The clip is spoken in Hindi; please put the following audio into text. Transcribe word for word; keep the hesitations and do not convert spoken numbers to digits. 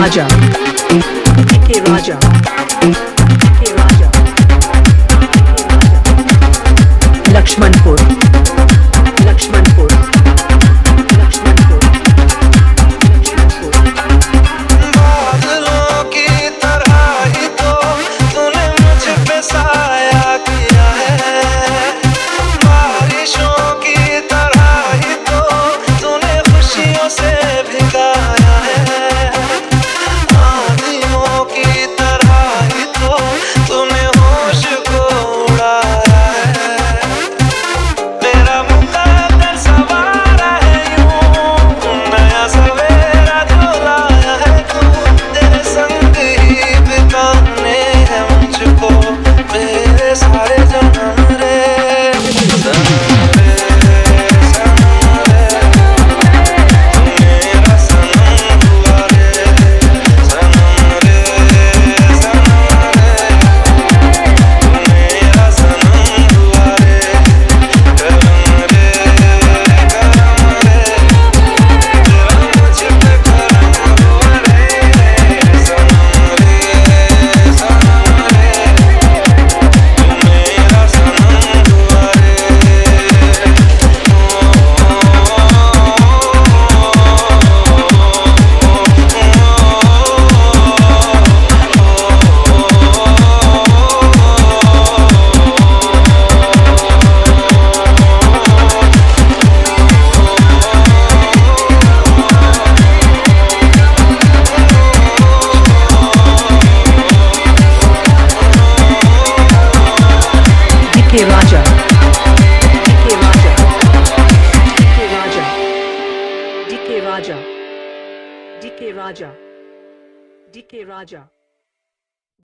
Raja, D K Raja, D K Raja, Lakshmanpur, Lakshmanpur, Lakshmanpur, Lakshmanpur. बादलों की तरह ही तो तूने मुझ पे साया किया है, बारिशों की तरह ही तो तूने खुशियों से भिगाया है, आंधियों की तरह ही तो तूने होश को उड़ाया है, मेरा मुकद्दर सवारा है यूं, नया सवेरा जो लाया है तू, तेरे संग ही बिताने हैं मुझको मेरे सारे जन्म रे, सनम रे, सनम रे, तू मेरा सनम हुआ रे, सनम रे, सनम रे, तू मेरा सनम हुआ रे, करम रे, करम रे, तेरा मुझ पे करम हुआ रे, सनम रे, सनम रे, तू मेरा सनम हुआ रे। D K Raja, D K Raja, D K Raja, D K Raja, D K Raja, D K Raja.